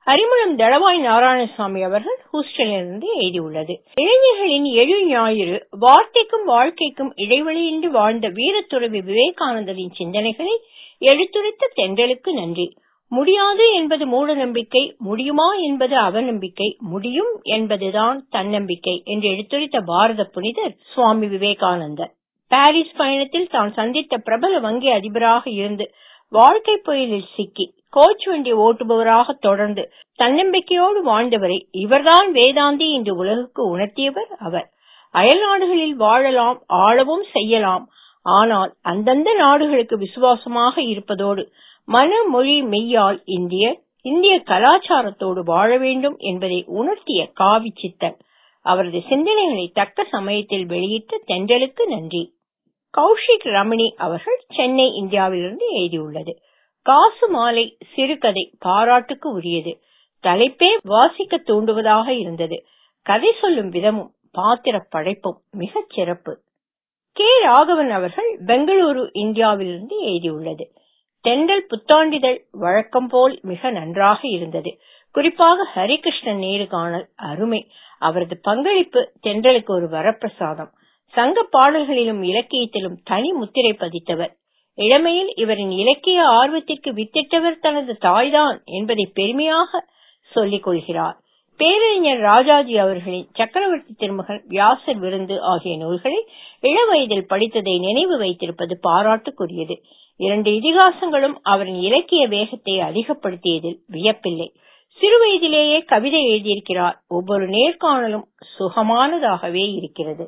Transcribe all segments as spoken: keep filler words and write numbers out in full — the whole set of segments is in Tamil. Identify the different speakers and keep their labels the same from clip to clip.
Speaker 1: அரிமளம் தளவாய் நாராயணசாமி அவர்கள் ஹூஸ்டனிலிருந்து எழுதியுள்ளது. இளைஞர்களின் எழு ஞாயிறு வார்த்தைக்கும் வாழ்க்கைக்கும் இடைவெளியின்றி வாழ்ந்த வீரத்துறவி விவேகானந்தரின் சிந்தனைகளை எடுத்துரைத்த தென்றலுக்கு நன்றி. முடியாது என்பது மூட நம்பிக்கை, முடியுமா என்பது அவநம்பிக்கை, முடியும் என்பதுதான் தன்னம்பிக்கை என்று எடுத்துரைத்த பாரத புனிதர் சுவாமி விவேகானந்தர். பாரிஸ் பயணத்தில் தான் சந்தித்த பிரபல வங்கி அதிபராக இருந்து வாழ்க்கை புயலில் சிக்கி கோச் வண்டி ஓட்டுபவராக தொடர்ந்து தன்னம்பிக்கையோடு வாழ்ந்தவரை இவர்தான் வேதாந்தி என்று உலகுக்கு உணர்த்தியவர் அவர். அயல் நாடுகளில் வாழலாம், ஆளவும் செய்யலாம். ஆனால் அந்தந்த நாடுகளுக்கு விசுவாசமாக இருப்பதோடு மன மொழி மெய்யால் இந்திய இந்திய கலாச்சாரத்தோடு வாழ வேண்டும் என்பதை உணர்த்திய காவி சித்தர். அவரது சிந்தனைகளை தக்க சமயத்தில் வெளியிட்ட தென்றலுக்கு நன்றி. கௌஷிக் ரமணி அவர்கள் சென்னை, இந்தியாவிலிருந்து எழுதியுள்ளது. காசு மாலை சிறுகதை பாராட்டுக்கு உரியது. தலைப்பே வாசிக்க தூண்டுவதாக இருந்தது. கதை சொல்லும் விதமும் பாத்திர படைப்பும் மிகச் சிறப்பு. கே ராகவன் அவர்கள் பெங்களூரு, இந்தியாவிலிருந்து எழுதியுள்ளது. தென்றல் புத்தாண்டிதழ் வழக்கம் போல் மிக நன்றாக இருந்தது. குறிப்பாக ஹரிகிருஷ்ணன் நேர்காணல் அருமை. அவரது பங்களிப்பு தென்றலுக்கு ஒரு வரப்பிரசாதம். சங்க பாடல்களிலும் இலக்கியத்திலும் தனி முத்திரை பதித்தவர். இளமையில் இவரின் இலக்கிய ஆர்வத்திற்கு வித்திட்டவர் தனது தாய்தான் என்பதை பெருமையாக சொல்லிக் கொள்கிறார். பேரறிஞர் ராஜாஜி அவர்களின் சக்கரவர்த்தி திருமகன், வியாசர் விருந்து ஆகிய நூல்களை இளவயதில் படித்ததை நினைவு வைத்திருப்பது பாராட்டுக்குரியது. இரண்டு இதிகாசங்களும் அவரின் இலக்கிய வேகத்தை அதிகப்படுத்தியதில் வியப்பில்லை. சிறுவயதிலேயே கவிதை எழுதியிருக்கிறார். ஒவ்வொரு நேர்காணலும் சுகமானதாகவே இருக்கிறது.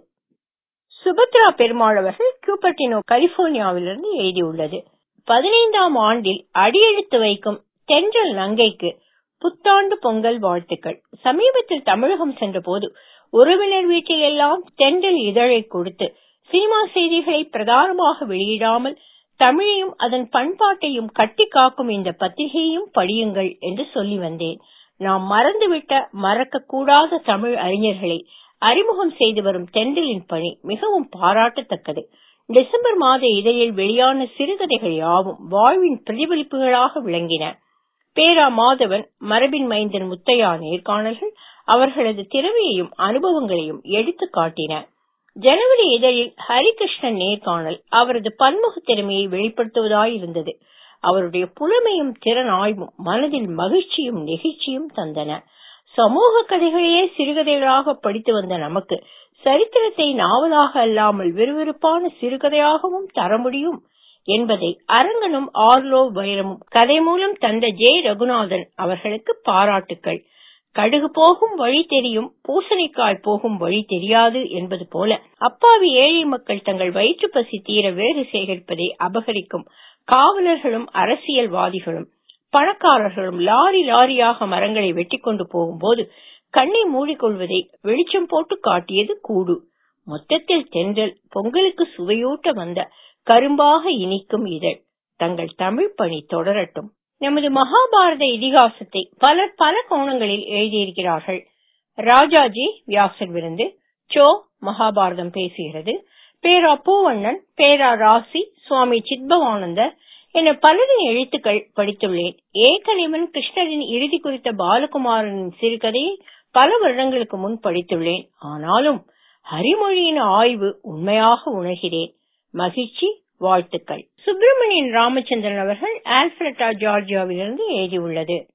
Speaker 1: சுபத்ரா பெருமாள் அவர்கள் கியூபர்டினோ, கலிபோர்னியாவிலிருந்து எழுதியுள்ளது. பதினைந்தாம் ஆண்டில் அடியெடுத்து வைக்கும் தென்றல் நங்கைக்கு புத்தாண்டு பொங்கல் வாழ்த்துக்கள். சமீபத்தில் தமிழகம் சென்ற போது உறவினர் வீட்டில் எல்லாம் தென்றல் இதழை கொடுத்து சினிமா செய்திகளை பிரதானமாக வெளியிடாமல் தமிழையும் அதன் பண்பாட்டையும் கட்டி காக்கும் இந்த பத்திரிகையையும் படியுங்கள் என்று சொல்லி வந்தேன். நாம் மறந்துவிட்ட, மறக்க கூடாத தமிழ் அறிஞர்களை அறிமுகம் செய்து வரும் தென்றலின் பணி மிகவும் பாராட்டத்தக்கது. டிசம்பர் மாத இதழில் வெளியான சிறுகதைகள் யாவும் வாழ்வின் பிரதிபலிப்புகளாக விளங்கின. பேரா மாதவன், மரபின் மைந்தன் முத்தையா நேர்காணல்கள் அவர்களது திறமையையும் அனுபவங்களையும் எடுத்து காட்டின. ஜனவரி இதழில் ஹரிகிருஷ்ணன் நேர்காணல் அவரது பன்முக திறமையை வெளிப்படுத்துவதாயிருந்தது. அவருடைய புலமையும் திறன் ஆய்வும் மனதில் மகிழ்ச்சியும் நெகிழ்ச்சியும் தந்தன. சமூக கதைகளையே சிறுகதைகளாக படித்து வந்த நமக்கு சரித்திரத்தை நாவலாக அல்லாமல் விறுவிறுப்பான சிறுகதையாகவும் தர முடியும் என்பதை அரங்கனும் ஆர்லோ வைரமும் கதை மூலம் தந்த ஜே ரகுநாதன் அவர்களுக்கு பாராட்டுக்கள். கடுகு போகும் வழி தெரியும், பூசணிக்காய் போகும் வழி தெரியாது என்பது போல அப்பாவி ஏழை மக்கள் தங்கள் வயிற்று பசி தீர வேறு சேகரிப்பதை அபகரிக்கும் காவலர்களும் அரசியல்வாதிகளும் பணக்காரர்களும் லாரி லாரியாக மரங்களை வெட்டி கொண்டு போகும்போது கண்ணை மூடிக்கொள்வதை வெளிச்சம் போட்டு காட்டியது கூடு. மொத்தத்தில் தென்றல் பொங்கலுக்கு சுவையூட்ட வந்த கரும்பாக இனிக்கும் இதழ். தங்கள் தமிழ் பணி தொடரட்டும். நமது மகாபாரத இதிகாசத்தை பலர் பல கோணங்களில் எழுதியிருக்கிறார்கள். ராஜாஜி வியாசர் விருந்து, சோ மகாபாரதம் பேசுகிறது, பேரா பூவண்ணன், பேரா ராசி, சுவாமி சித்பவானந்தர் என பலரின் எழுத்துக்கள் படித்துள்ளேன். ஏகலைவன் கிருஷ்ணரின் இறுதி குறித்த பாலகுமாரனின் சிறுகதையை பல வருடங்களுக்கு முன் படித்துள்ளேன். ஆனாலும் ஹரிமொழியின் ஆய்வு உண்மையாக உணர்கிறேன். மகிழ்ச்சி, வாழ்த்துக்கள். சுப்பிரமணியன் ராமச்சந்திரன் அவர்கள் ஆல்பர்டா, ஜார்ஜியாவிலிருந்து எழுதியுள்ளது.